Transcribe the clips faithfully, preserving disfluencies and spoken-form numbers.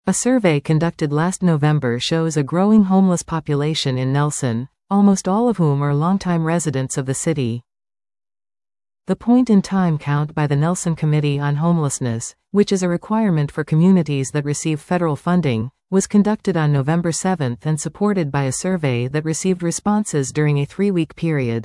A survey conducted last November shows a growing homeless population in Nelson, almost all of whom are longtime residents of the city. The point-in-time count by the Nelson Committee on Homelessness, which is a requirement for communities that receive federal funding, was conducted on November seventh and supported by a survey that received responses during a three-week period.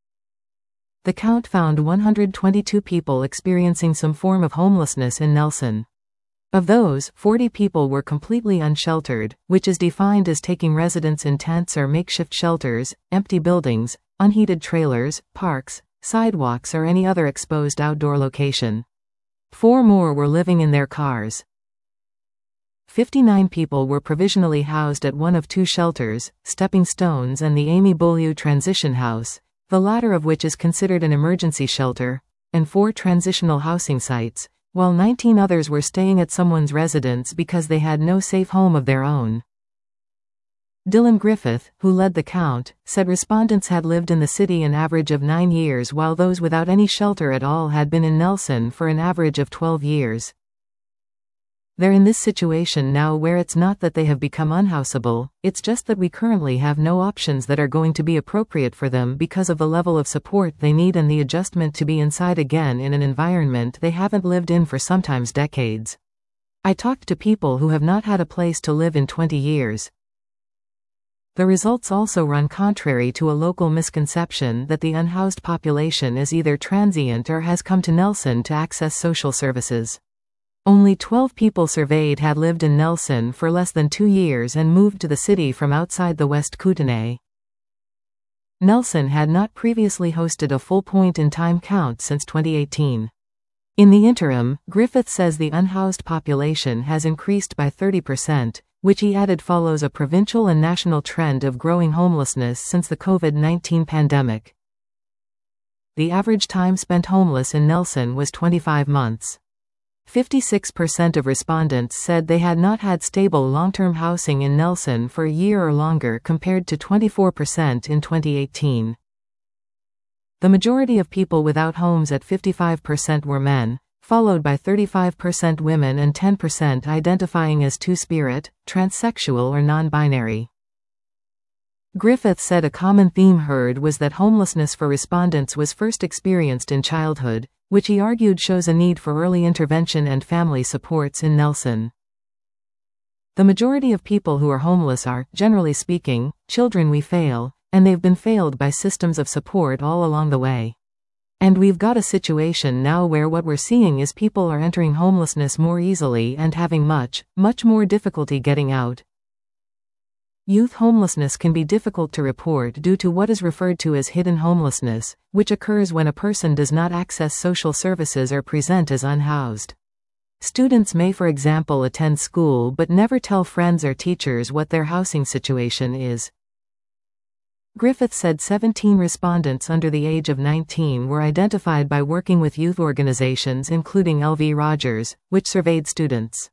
The count found one hundred twenty-two people experiencing some form of homelessness in Nelson. Of those, forty people were completely unsheltered, which is defined as taking residence in tents or makeshift shelters, empty buildings, unheated trailers, parks, sidewalks or any other exposed outdoor location. Four more were living in their cars. fifty-nine people were provisionally housed at one of two shelters, Stepping Stones and the Amy Beaulieu Transition House, the latter of which is considered an emergency shelter, and four transitional housing sites, while nineteen others were staying at someone's residence because they had no safe home of their own. Dylan Griffith, who led the count, said respondents had lived in the city an average of nine years while those without any shelter at all had been in Nelson for an average of twelve years. They're in this situation now where it's not that they have become unhouseable, it's just that we currently have no options that are going to be appropriate for them because of the level of support they need and the adjustment to be inside again in an environment they haven't lived in for sometimes decades. I talked to people who have not had a place to live in twenty years. The results also run contrary to a local misconception that the unhoused population is either transient or has come to Nelson to access social services. Only twelve people surveyed had lived in Nelson for less than two years and moved to the city from outside the West Kootenay. Nelson had not previously hosted a full point-in-time count since twenty eighteen. In the interim, Griffith says the unhoused population has increased by thirty percent, which he added follows a provincial and national trend of growing homelessness since the COVID nineteen pandemic. The average time spent homeless in Nelson was twenty-five months. fifty-six percent of respondents said they had not had stable long-term housing in Nelson for a year or longer compared to twenty-four percent in twenty eighteen. The majority of people without homes at fifty-five percent were men, followed by thirty-five percent women and ten percent identifying as two-spirit, transsexual or non-binary. Griffith said a common theme heard was that homelessness for respondents was first experienced in childhood, which he argued shows a need for early intervention and family supports in Nelson. The majority of people who are homeless are, generally speaking, children we fail, and they've been failed by systems of support all along the way. And we've got a situation now where what we're seeing is people are entering homelessness more easily and having much, much more difficulty getting out. Youth homelessness can be difficult to report due to what is referred to as hidden homelessness, which occurs when a person does not access social services or present as unhoused. Students may, for example, attend school but never tell friends or teachers what their housing situation is. Griffith said seventeen respondents under the age of nineteen were identified by working with youth organizations including L V Rogers, which surveyed students.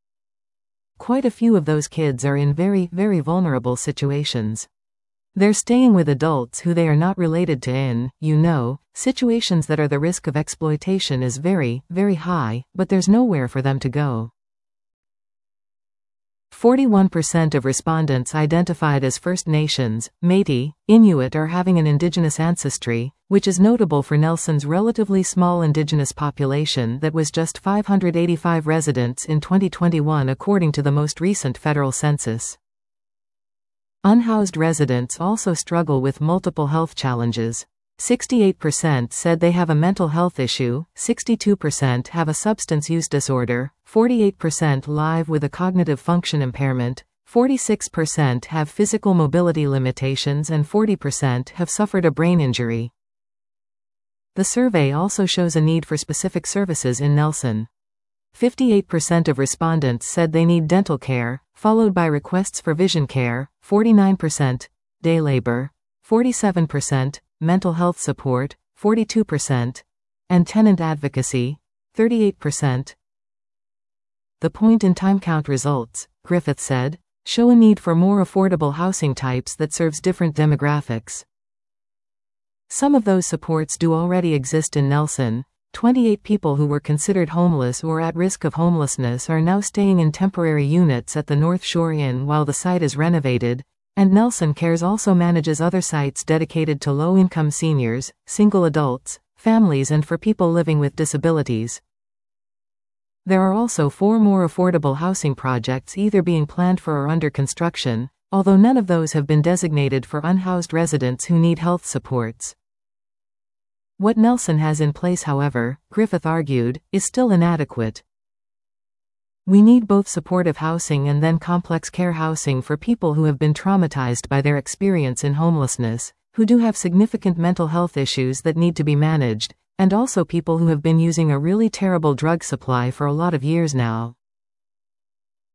Quite a few of those kids are in very, very vulnerable situations. They're staying with adults who they are not related to in, you know, situations that are the risk of exploitation is very, very high, but there's nowhere for them to go. forty-one percent of respondents identified as First Nations, Métis, Inuit or having an Indigenous ancestry, which is notable for Nelson's relatively small Indigenous population that was just five hundred eighty-five residents in twenty twenty-one according to the most recent federal census. Unhoused residents also struggle with multiple health challenges. sixty-eight percent said they have a mental health issue, sixty-two percent have a substance use disorder, forty-eight percent live with a cognitive function impairment, forty-six percent have physical mobility limitations and forty percent have suffered a brain injury. The survey also shows a need for specific services in Nelson. fifty-eight percent of respondents said they need dental care, followed by requests for vision care, forty-nine percent, day labor, forty-seven percent, mental health support, forty-two percent, and tenant advocacy, thirty-eight percent. The point-in-time count results, Griffith said, show a need for more affordable housing types that serves different demographics. Some of those supports do already exist in Nelson, twenty-eight people who were considered homeless or at risk of homelessness are now staying in temporary units at the North Shore Inn while the site is renovated, and Nelson Cares also manages other sites dedicated to low-income seniors, single adults, families and for people living with disabilities. There are also four more affordable housing projects either being planned for or under construction, although none of those have been designated for unhoused residents who need health supports. What Nelson has in place, however, Griffith argued, is still inadequate. We need both supportive housing and then complex care housing for people who have been traumatized by their experience in homelessness, who do have significant mental health issues that need to be managed, and also people who have been using a really terrible drug supply for a lot of years now.